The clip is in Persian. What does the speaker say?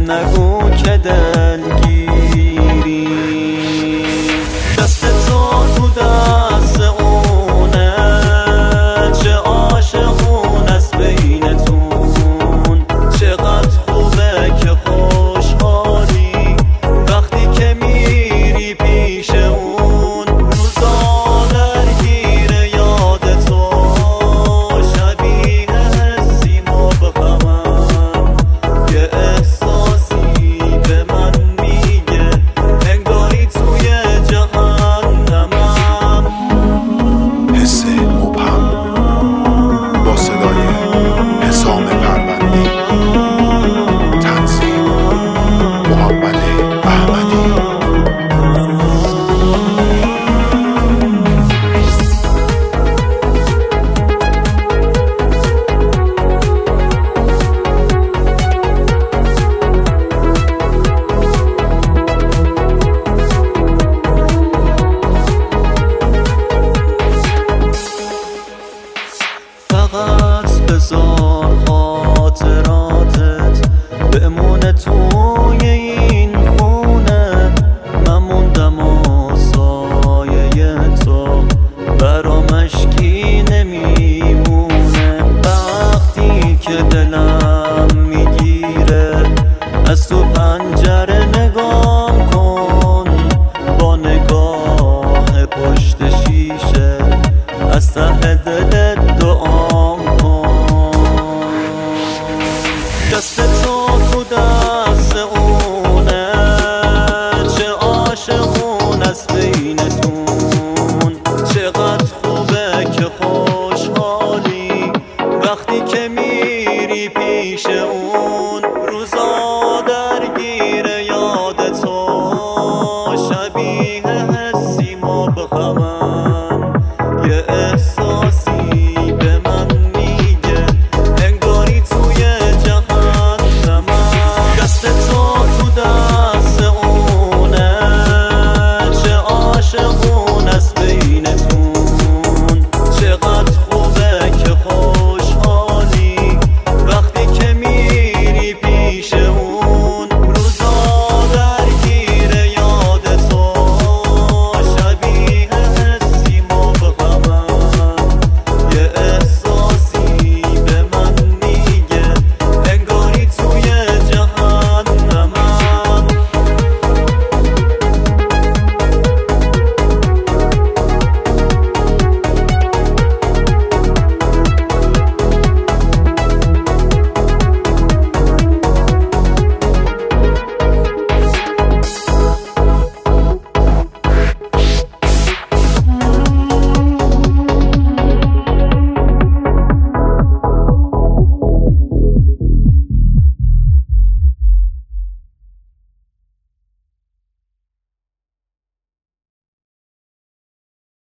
نگو که دلگیری دست تو تو دست اونه چه عاشقون است بینتون چقدر خوبه که خوشحالی وقتی که میری پیش اون روزا درگیر یاد تو شبیه حسیم و بخمم یه احساسی به من میگه انگاری توی جهنمم حس مبهم با صدای حسام پروندی تنظیم محمد احمدی فقط بذار خاطراتت بمونه توی این